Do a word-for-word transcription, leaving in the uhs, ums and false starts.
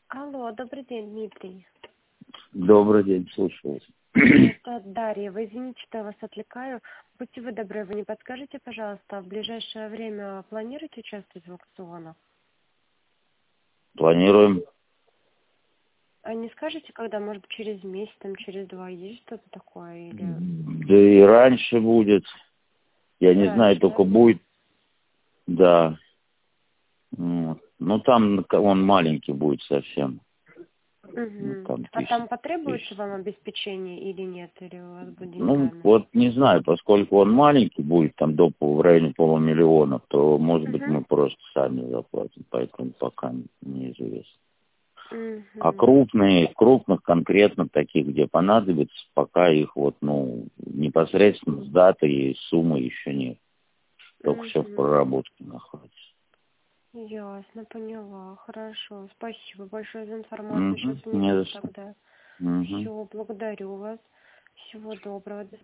Алло, добрый день, Дмитрий. Добрый день, слушаю вас. Это Дарья. Вы извините, что я вас отвлекаю. Будьте вы добры, вы не подскажете, пожалуйста, в ближайшее время планируете участвовать в аукционах? Планируем. А не скажете, когда, может быть, через месяц, там, через два, есть что-то такое? Или Да и раньше будет. Я не знаю, раньше, только да? будет. Да. Вот. Ну, там он маленький будет совсем. Ну, Угу. там А тысяч, там потребуется тысяч. вам обеспечение или нет? Или у вас будет Ну, деньгами? вот не знаю, поскольку он маленький будет, там до пол- в районе полумиллиона, то, может быть, Угу. мы просто сами заплатим, поэтому пока неизвестно. А Угу. крупные, крупных конкретно таких, где понадобится, пока их вот, ну, непосредственно с датой и суммой еще нет. Только все в Угу. проработке находится. Ясно, поняла. Хорошо. Спасибо большое за информацию. Сейчас Угу, не внесу за что. тогда. Угу. Все, благодарю вас. Всего доброго. До